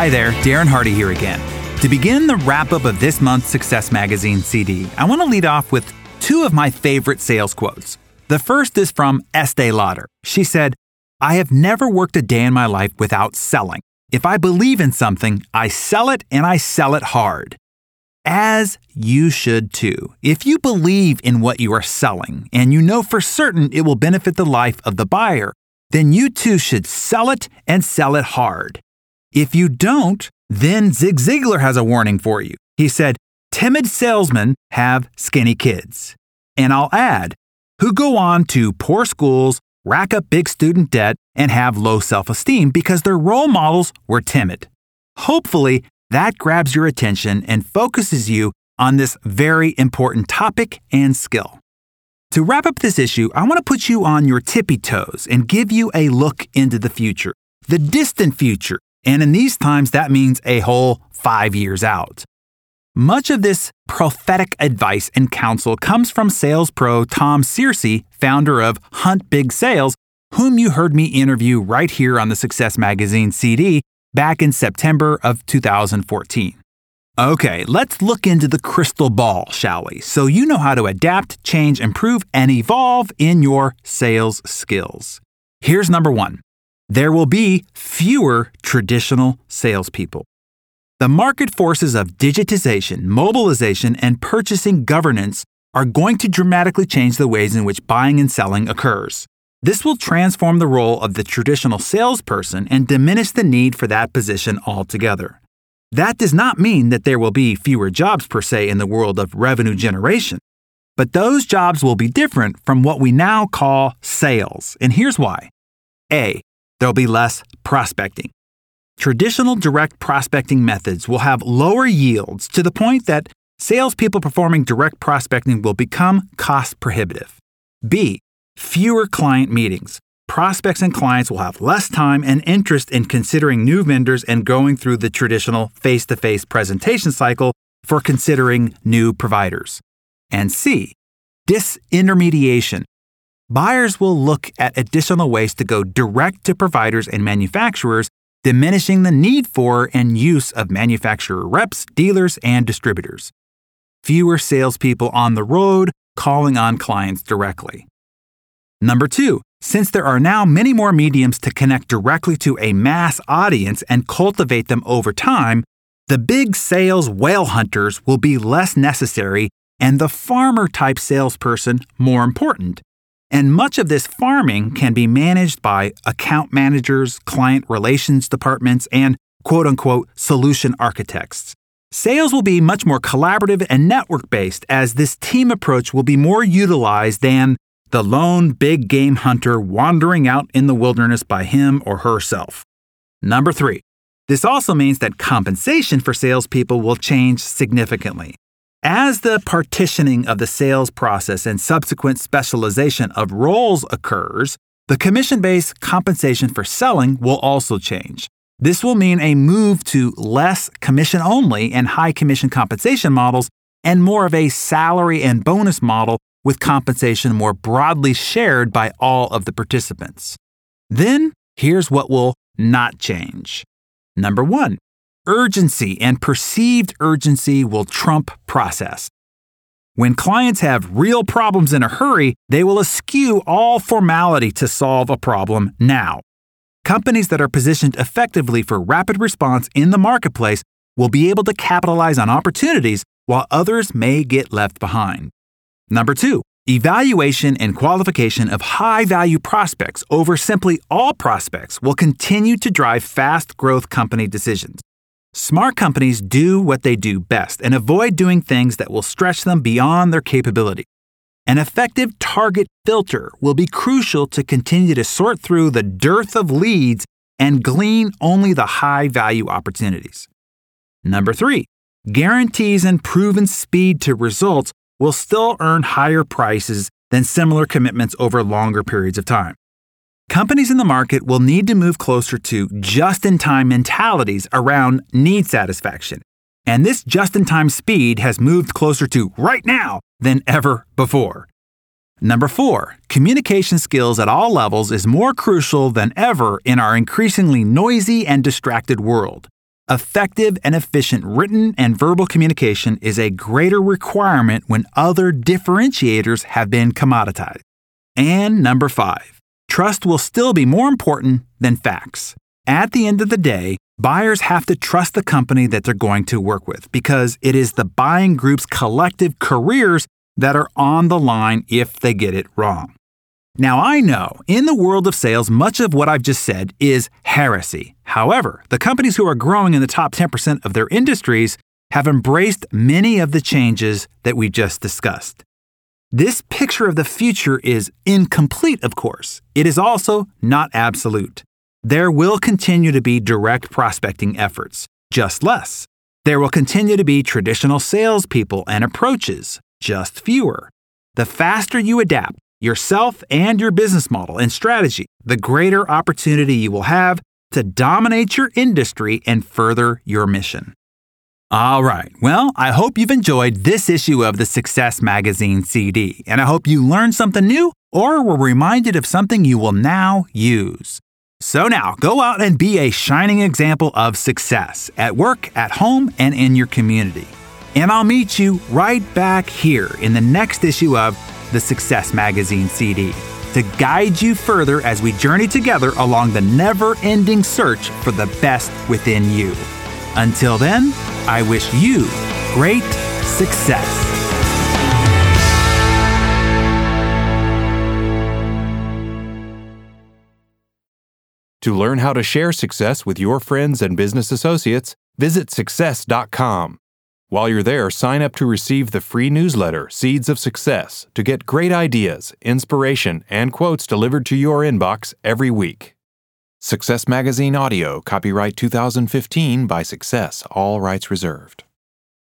Hi there, Darren Hardy here again. To begin the wrap-up of this month's Success Magazine CD, I want to lead off with two of my favorite sales quotes. The first is from Estee Lauder. She said, "I have never worked a day in my life without selling. If I believe in something, I sell it and I sell it hard." As you should too. If you believe in what you are selling and you know for certain it will benefit the life of the buyer, then you too should sell it and sell it hard. If you don't, then Zig Ziglar has a warning for you. He said, "Timid salesmen have skinny kids." And I'll add, who go on to poor schools, rack up big student debt, and have low self-esteem because their role models were timid. Hopefully, that grabs your attention and focuses you on this very important topic and skill. To wrap up this issue, I want to put you on your tippy toes and give you a look into the future, the distant future, and in these times that means a whole 5 years out. Much of this prophetic advice and counsel comes from sales pro Tom Searcy, founder of Hunt Big Sales, whom you heard me interview right here on the Success Magazine CD back in September of 2014. Okay, let's look into the crystal ball, shall we? So you know how to adapt, change, improve, and evolve in your sales skills. Here's number one. There will be fewer traditional salespeople. The market forces of digitization, mobilization, and purchasing governance are going to dramatically change the ways in which buying and selling occurs. This will transform the role of the traditional salesperson and diminish the need for that position altogether. That does not mean that there will be fewer jobs per se in the world of revenue generation, but those jobs will be different from what we now call sales, and here's why. A, there'll be less prospecting. Traditional direct prospecting methods will have lower yields to the point that salespeople performing direct prospecting will become cost prohibitive. B, fewer client meetings. Prospects and clients will have less time and interest in considering new vendors and going through the traditional face-to-face presentation cycle for considering new providers. And C, disintermediation. Buyers will look at additional ways to go direct to providers and manufacturers, diminishing the need for and use of manufacturer reps, dealers, and distributors. Fewer salespeople on the road calling on clients directly. Number two, since there are now many more mediums to connect directly to a mass audience and cultivate them over time, the big sales whale hunters will be less necessary and the farmer-type salesperson more important. And much of this farming can be managed by account managers, client relations departments, and quote-unquote solution architects. Sales will be much more collaborative and network-based as this team approach will be more utilized than the lone big game hunter wandering out in the wilderness by him or herself. Number three, this also means that compensation for salespeople will change significantly. As the partitioning of the sales process and subsequent specialization of roles occurs, the commission-based compensation for selling will also change. This will mean a move to less commission-only and high commission compensation models and more of a salary and bonus model with compensation more broadly shared by all of the participants. Then, here's what will not change. Number one, urgency and perceived urgency will trump process. When clients have real problems in a hurry, they will eschew all formality to solve a problem now. Companies that are positioned effectively for rapid response in the marketplace will be able to capitalize on opportunities while others may get left behind. Number two, evaluation and qualification of high-value prospects over simply all prospects will continue to drive fast-growth company decisions. Smart companies do what they do best and avoid doing things that will stretch them beyond their capability. An effective target filter will be crucial to continue to sort through the dearth of leads and glean only the high-value opportunities. Number three, guarantees and proven speed to results will still earn higher prices than similar commitments over longer periods of time. Companies in the market will need to move closer to just-in-time mentalities around need satisfaction, and this just-in-time speed has moved closer to right now than ever before. Number four, communication skills at all levels is more crucial than ever in our increasingly noisy and distracted world. Effective and efficient written and verbal communication is a greater requirement when other differentiators have been commoditized. And number 5, trust will still be more important than facts. At the end of the day, buyers have to trust the company that they're going to work with because it is the buying group's collective careers that are on the line if they get it wrong. Now, I know in the world of sales, much of what I've just said is heresy. However, the companies who are growing in the top 10% of their industries have embraced many of the changes that we just discussed. This picture of the future is incomplete, of course. It is also not absolute. There will continue to be direct prospecting efforts, just less. There will continue to be traditional salespeople and approaches, just fewer. The faster you adapt yourself and your business model and strategy, the greater opportunity you will have to dominate your industry and further your mission. All right. Well, I hope you've enjoyed this issue of the Success Magazine CD, and I hope you learned something new or were reminded of something you will now use. So now, go out and be a shining example of success at work, at home, and in your community. And I'll meet you right back here in the next issue of the Success Magazine CD to guide you further as we journey together along the never-ending search for the best within you. Until then, I wish you great success. To learn how to share success with your friends and business associates, visit success.com. While you're there, sign up to receive the free newsletter, Seeds of Success, to get great ideas, inspiration, and quotes delivered to your inbox every week. Success Magazine Audio, copyright 2015 by Success, all rights reserved.